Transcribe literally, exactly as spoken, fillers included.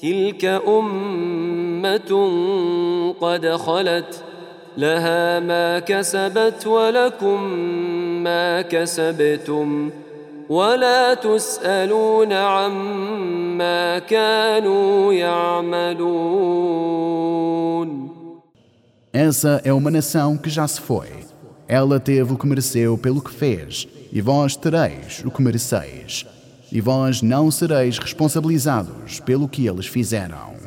تلك أمة قد خلت لها ما كسبت ولكم ما كسبتم ولا تسألون عما كانوا يعملون. Essa é uma nação que já se foi. Ela teve o que mereceu pelo que fez, e vós tereis o que mereceis. E vós não sereis responsabilizados pelo que eles fizeram.